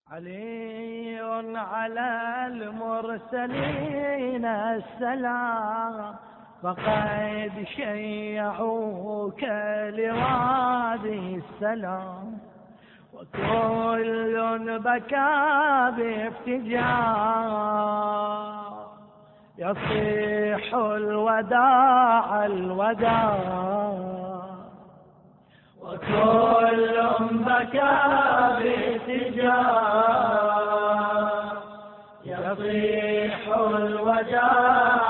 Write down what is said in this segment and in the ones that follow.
علي على المرسلين السلام، فقد شيعوك لوادي السلام، وكل بكى بافتجار يصيح الوداع الوداع، وكل بكى بافتجار يصيح الوداع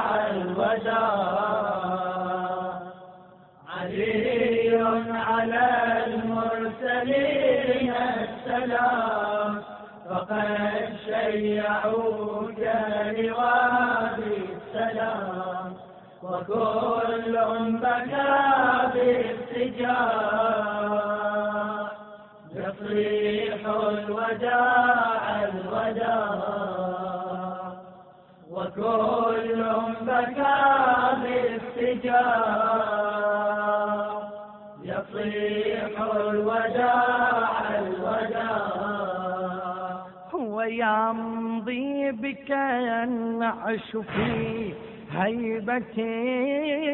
الوداع. علي على المرسلين السلام، فقد شيعوك لوادي السلام، وكل بكى بافتجار يصيح الوداع الوداع، وكل بكى بافتجار يصيح الوداع الوداع. ويمضي بك النعش في هيبتي،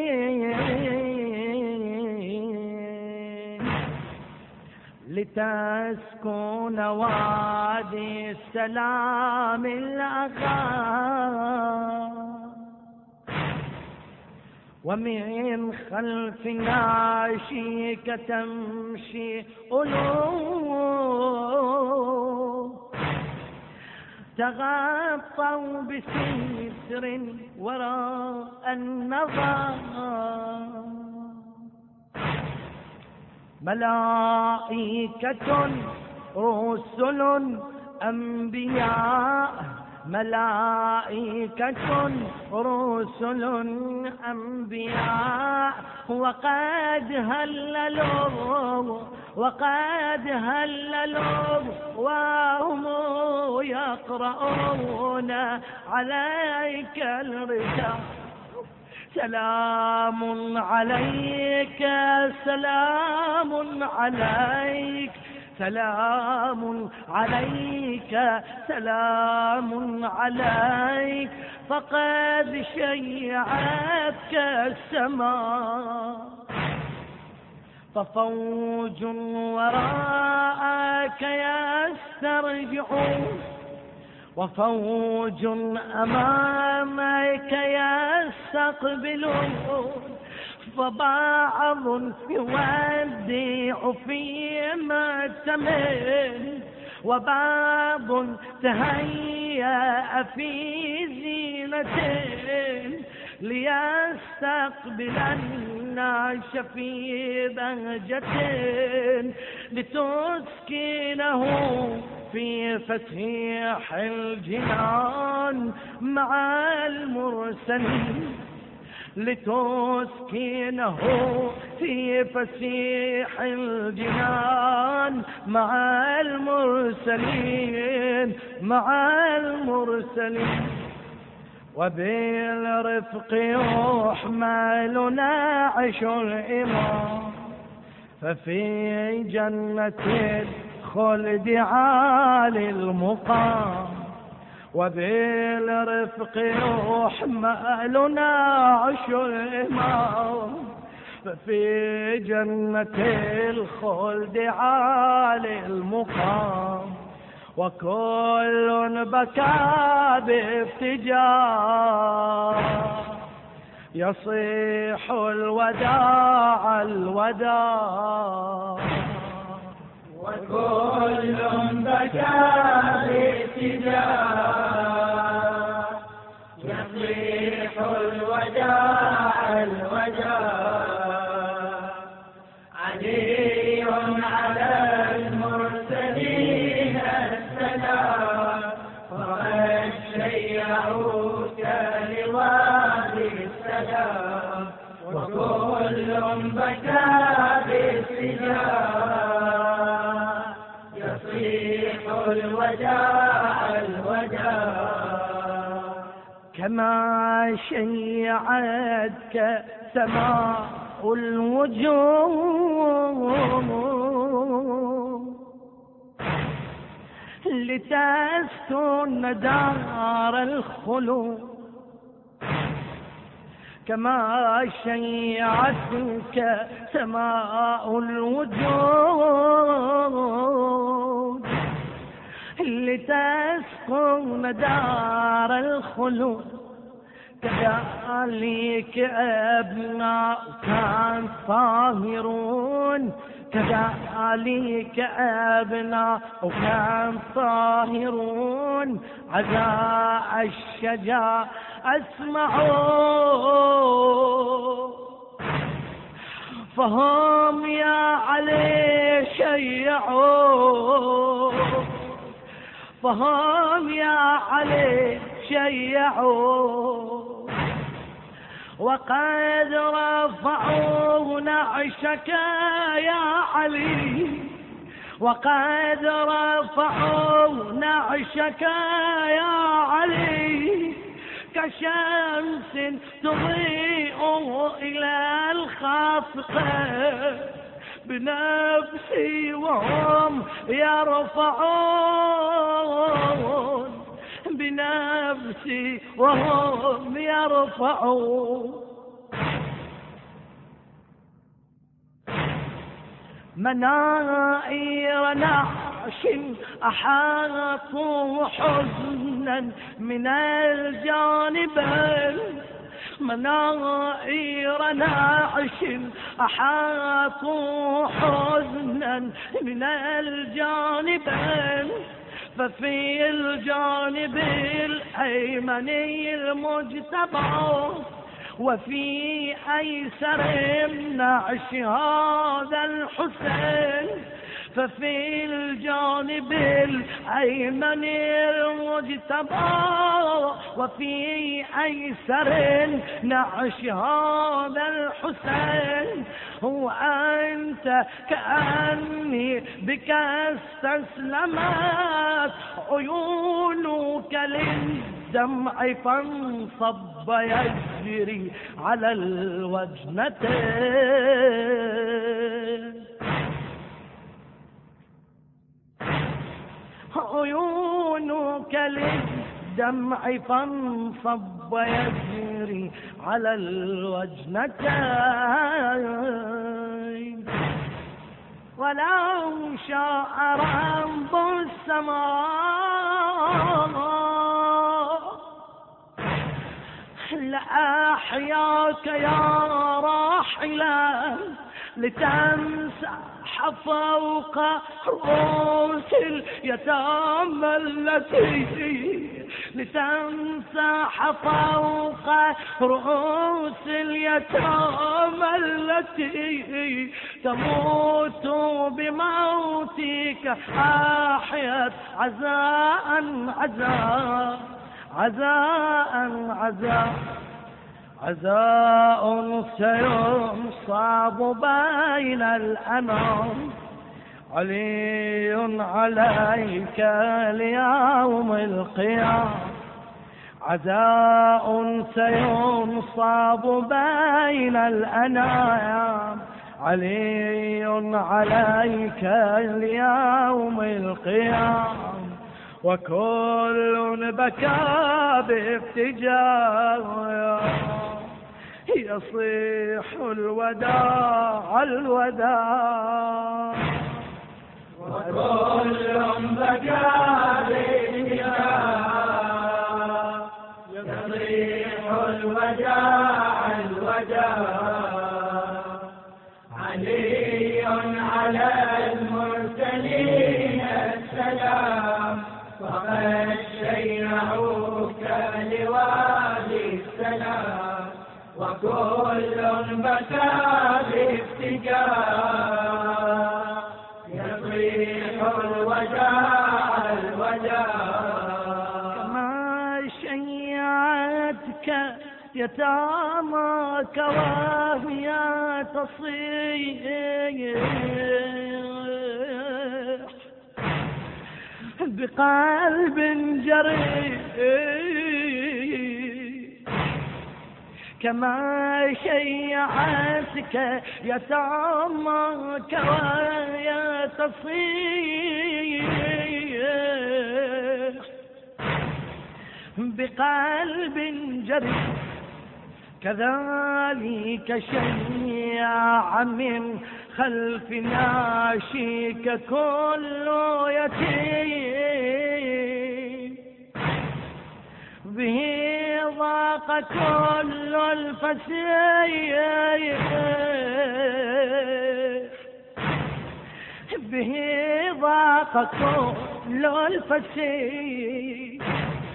لتسكن وادي السلام الأخا، ومن خلف ناشيك تمشي ألوف، تغطوا بستر وراء النظر، ملائكة رسل أنبياء، ملائكة رسل أنبياء، وقد هللوا وهم يقرؤون عليك الرسالة. سلام عليك سلام عليك سلام عليك سلام عليك، فقد شيعتك السماء، ففوج وراءك يسترجعون، وفوج أمامك يستقبلون، فبعض يودع في مأتمه، وبعض تهيأ في زينته، ليستقبل الناس في بهجة، لتسكنه في فسيح الجنان مع المرسلين، لتسكنه في فسيح الجنان مع المرسلين مع المرسلين. وبالرفق يحمل نعش الإمام، ففي جنة الخلد عالي المقام، وبالرفق يحمل نعش الإمام، ففي جنة الخلد عالي المقام، وكل بكى بافتجار يصيح الوداع الوداع، وكل بكى بافتجار يصيح الوداع الوداع. علي على المرسلين السلام، فقد شيعوك لوادي السلام، وكل بكى بافتجار يصيح الوداع الوداع. كما شيعتك سماء الوجوه لتسكن دار الخلود كما شيعتك سماء الوجود لتسكن دار الخلود كذلك أبناء كان طاهرون كذلك أبناء كان طاهرون عزاء الشجاع أسمعوا فهم يا علي شيعوا فهم يا علي شيعوا وقد رفعوا نعشك يا علي وقد رفعوا نعشك يا علي كشمس تضيء إلى الخافقة بنفسي وهم يرفعون بنفسي وهم يرفعون منائر نعش أحاطوا حزنا من الجانبين منائر نعش أحاطوا حزنا من الجانبين ففي الجانب الأيمن المجتبى وفي أيسر النعش هذا الحسين ففي الجانب الأيمن المجتبى وفي أيسر النعش هذا الحسين هو أنت كأني بك استسلمت عيونك للدمع فانصب يجري على الوجنتين عيونك للدمع فانصب يجري على الوجنتين ولو شاء رب السماء لأحياك يا راحلا لتمسح فوق رؤوس اليتامى التي لتمسح فوق رؤوس اليتامى التي تموت بموتك أحيت عزاء عزاء عزاء عزاء عزاء سينصاب بين الأنام علي عليك ليوم القيامة عزاء سينصاب بين الأنام علي عليك ليوم القيامة وكل بكى بافتجار يصيح الوداع الوداع وكل بكى بافتجار يصيح الوداع الوداع علي على المرسلين السلام وقد شيعوك لوادي السلام وكل بكى بافتجار يصيح الوداع الوداع كما شيعتك يتاماك وهي تصيح بقلب جريح كما شيعتك يتاماك وهي تصيح بقلب جريء، كذلك شيع من خلف ناشيك كل يتيم، به ضاق كل الفسيح، به ضاق كل الفسيح،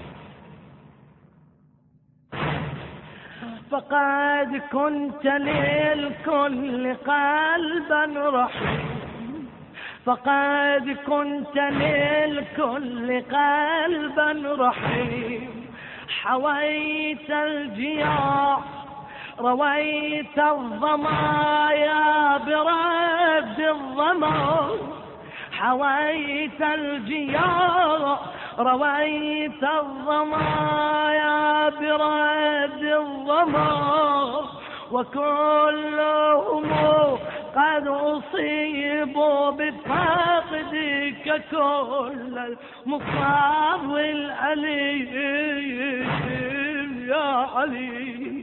فقد كنت للكل قلبا رحيم، فقد كنت للكل قلبا رحيم، حويت الجياع رويت الظمايا برد الظما، حويت الجياع رويت الظمايا برد الظما، وكلهم قد أصيبوا بفقدك كل المصاب الأليم يا علي.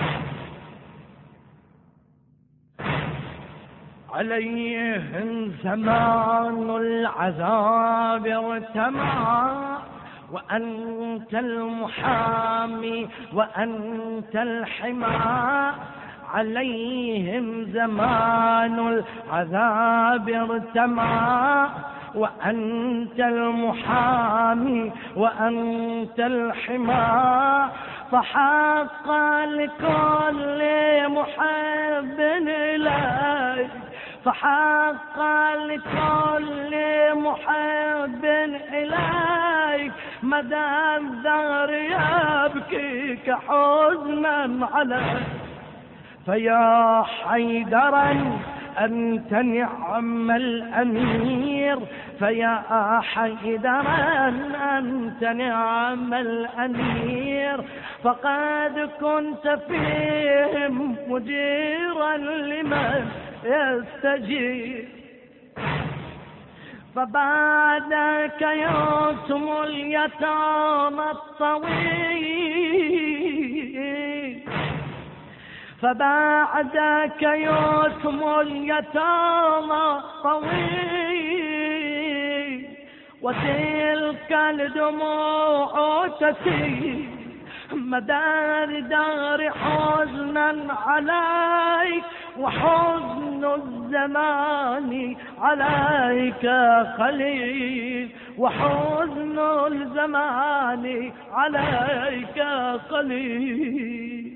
عليهم زمان العذاب ارتمى، وأنت المحامي وأنت الحمى، عليهم زمان العذاب ارتمى، وأنت المحامي وأنت الحمى، فحق لكل محب إليك، فحق لكل محب إليك، مدى الدهر يبكيك حزنا عليك، فيا حيدرا أنت نعم الأمير، فيا حيدرا أنت نعم الأمير، فقد كنت فيهم مجيرا لمن يستجيب، فبعدك يتم اليتامى الطويل، فبعدك يتم اليتامى طويل، وتلك الدموع تسيل مدار دار حزنا عليك، وحزن الزمان عليك خليل، وحزن الزمان عليك خليل.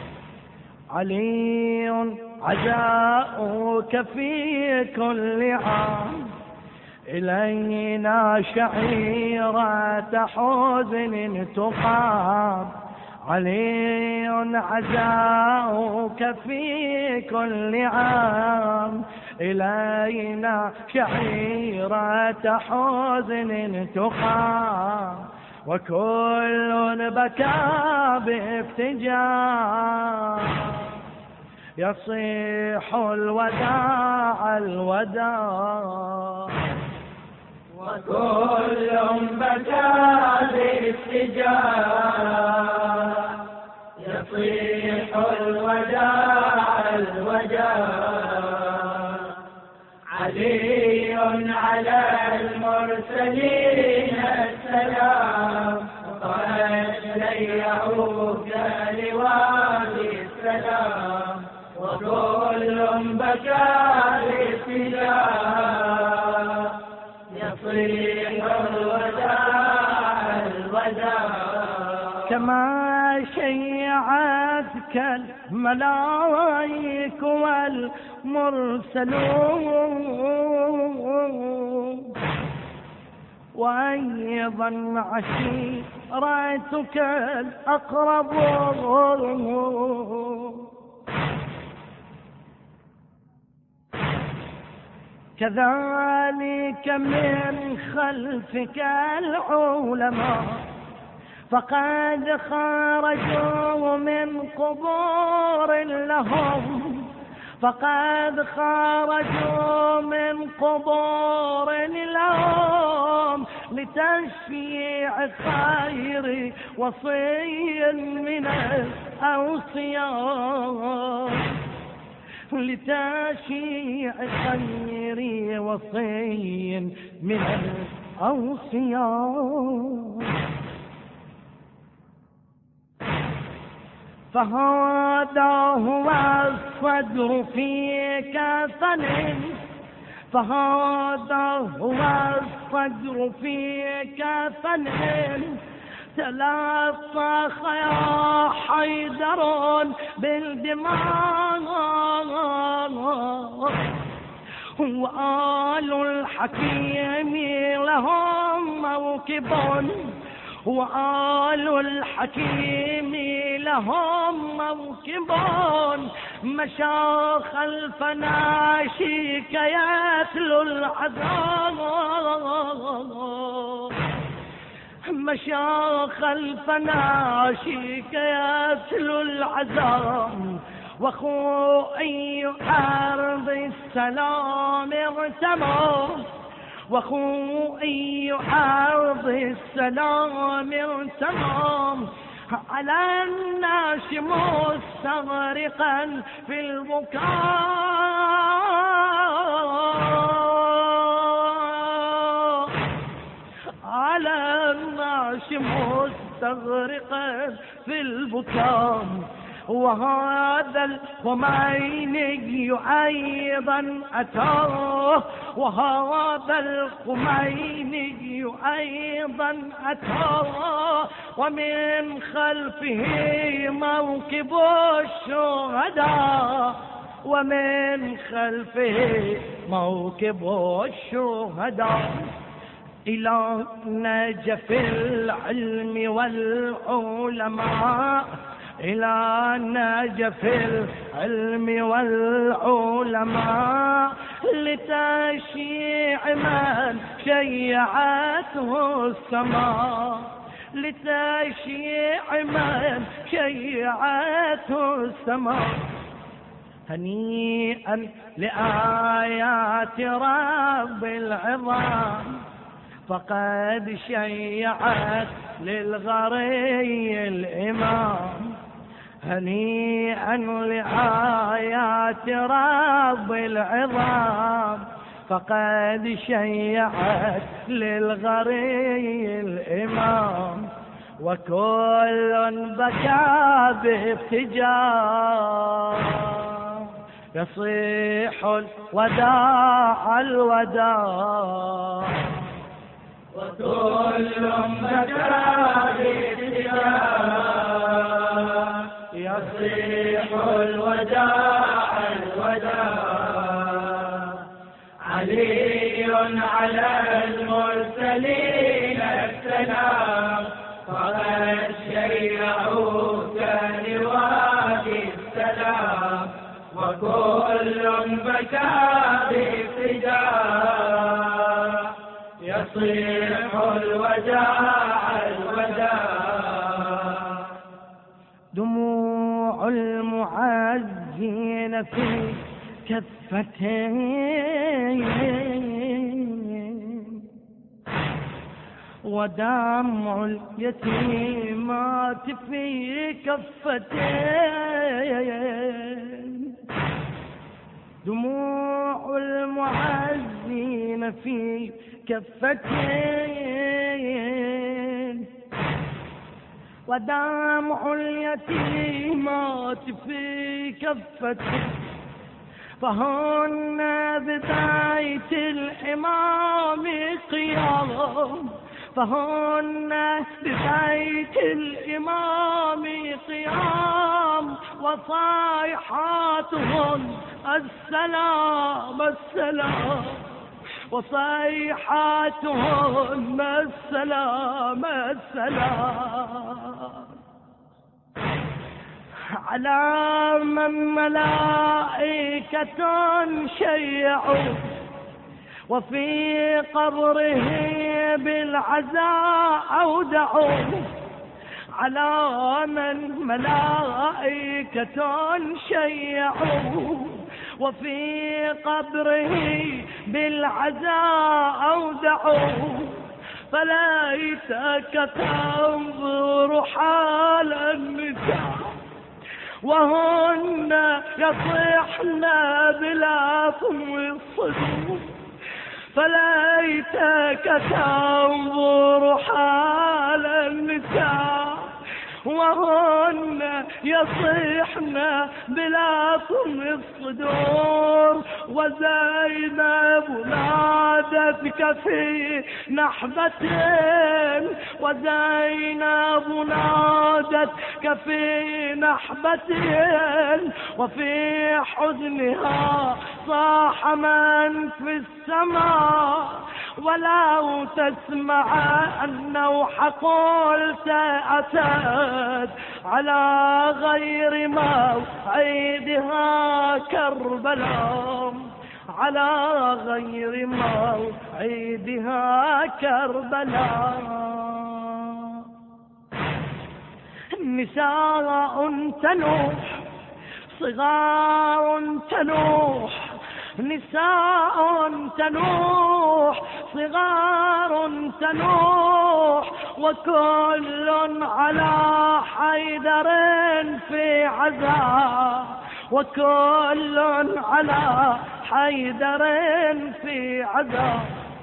علي عزاؤك في كل عام إلينا شعيرة حزن تقام، علي عزاؤك في كل عام إلينا شعيرة حزن تقام، وكل بكى بافتجار، يصيح الوداع الوداع، وكل بكى بافتجار، يصيح الوداع الوداع، علي على المرسلين السلام، وقد شيعوك لوادي السلام، وكل بكى بافتجار، يصيح الوداع الوداع، كما شيعتك الملائك والمرسلون، وأيضا عشيرتك الأقربون، كذلك من خلفك العلماء، فقد خرجوا من قبور لهم، فقد خرجوا من قبور لهم، لتشييع خير وصي من الأوصياء، لتشييع خير وصي من الأوصياء. فهذا هو الصدر في كفن، فهذا هو الصدر في كفن، تلطخ يا حيدر بالدماء، وآل الحكيم لهم موكب، وآل الحكيم لهم موكب، مشى خلفنا شيك يتلو العذاب، مشى خلفنا شيك يتلو العذاب، واخو اي ارض السلام ارتمى، واخو اي ارض السلام ارتمى، على الناس مستغرقا في البكاء، على الناس مستغرقا في البكاء. وهذا الخميني أيضا أتاه، وهذا الخميني أيضا أتاه، ومن خلفه موكب الشهداء، ومن خلفه موكب الشهداء، إلى نجف العلم والعلماء، إلى نجف العلم والعلماء، لتشيع من شيعته السماء، لتشيع من شيعته السماء. هنيئا لآيات رب العظام، فقد شيعت للغري الإمام، هنيئا لآيات رب العظام، فقد شيعت للغري الإمام، وكل بكى بافتجار، يصيح الوداع الوداع، وكل بكى بافتجار، يصيح الوداع الوداع. علي على المرسلين السلام، فقد شيعوك لوادي السلام، وكل بكى بافتجار، يصيح الوداع الوداع. دموع المعزين في كفتين، ودمع اليتيمات في كفتين، دموع المعزين في كفتين، ودمع اليتيمات في كفتين، فهن ببيت الإمام قيام، فهن ببيت الإمام قيام، وصيحاتهم السلام السلام، وصيحاتهم السلام السلام، على من ملائكة شيعوا، وفي قبره بالعزاء أودعوا، على من ملائكة شيعوا، وفي قبره بالعزاء أودعوا، فليتك تنظر حال النساء وهن يصحن بلافم الصدور، فليتك تنظر حال النساء وهن يصحن بلافم الصدور، وزينب نادتك في نحبة، وزينب نادتك في نحبة، وفي حزنها صاح من في السماء، ولو تسمع النوح قلت أتت على غير موعدها كربلاء، على غير موعدها كربلاء. نساء تنوح صغار تنوح، نساء تنوح صغار تنوح، وكل على حيدر في عزاء، وكل على حيدر في عزاء.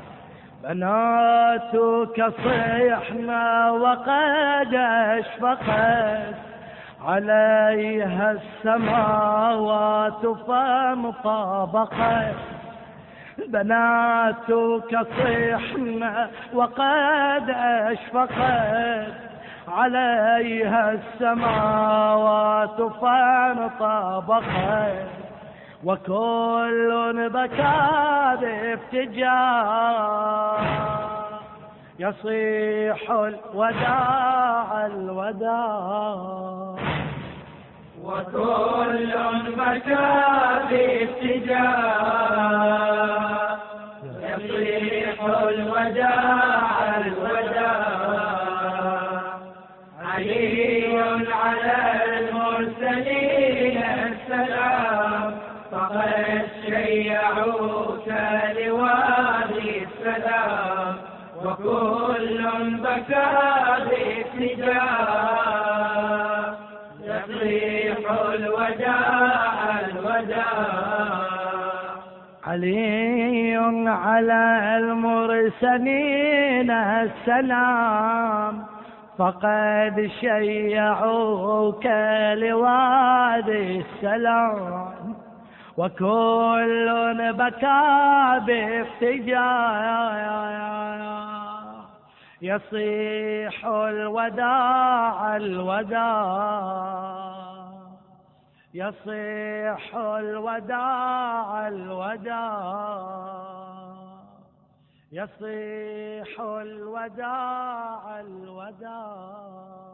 بناتك صيحنا وقد اشفقت عليها السماوات فانطبقت، بناتك صيحنا وقد اشفقت عليها السماوات فانطبقت، وكل بكى بافتجار يصيح الوداع الوداع، وكل بكى بافتجار يصيح الوداع الوداع. علي على المرسلين السلام، فقد شيعوك لوادي السلام، وكل بكى بافتجار يصيح الوداع الوداع. علي على المرسلين السلام، فقد شيعوك لوادي السلام، وكل بكى بافتجار يصيح الوداع الوداع، يصيح الوداع الوداع، يصيح الوداع الوداع.